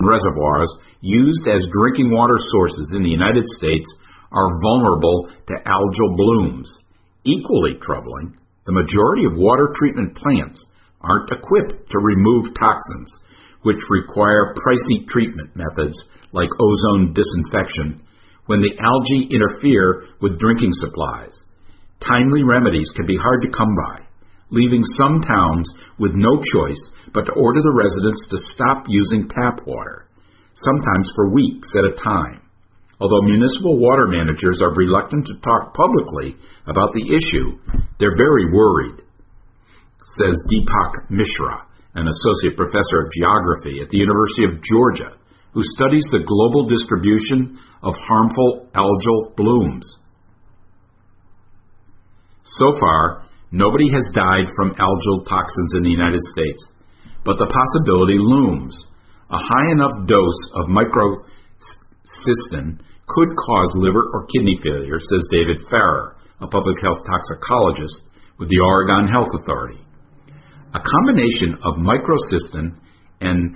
reservoirs used as drinking water sources in the United States are vulnerable to algal blooms. Equally troubling, the majority of water treatment plants aren't equipped to remove toxins, which require pricey treatment methods like ozone disinfection when the algae interfere with drinking supplies. Timely remedies can be hard to come by, leaving some towns with no choice but to order the residents to stop using tap water, sometimes for weeks at a time. Although municipal water managers are reluctant to talk publicly about the issue, they're very worried, says Deepak Mishra, an associate professor of geography at the University of Georgia, who studies the global distribution of harmful algal blooms. So far, nobody has died from algal toxins in the United States, but the possibility looms. A high enough dose of microcystin could cause liver or kidney failure, says David Farrer, a public health toxicologist with the Oregon Health Authority. A combination of microcystin and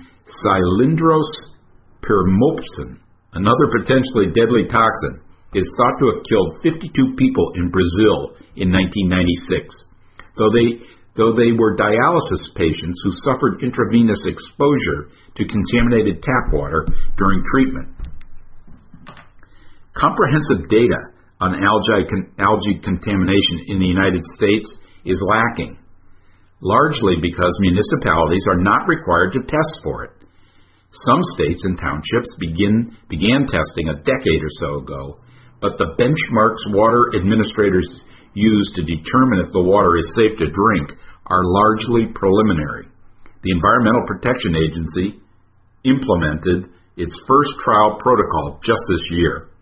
cylindrospirmopsin, another potentially deadly toxin, is thought to have killed 52 people in Brazil in 1996, though they were dialysis patients who suffered intravenous exposure to contaminated tap water during treatment. Comprehensive data on algae contamination in the United States is lacking, largely because municipalities are not required to test for it. Some states and townships began testing a decade or so ago, but the benchmarks water administrators use to determine if the water is safe to drink are largely preliminary. The Environmental Protection Agency implemented its first trial protocol just this year.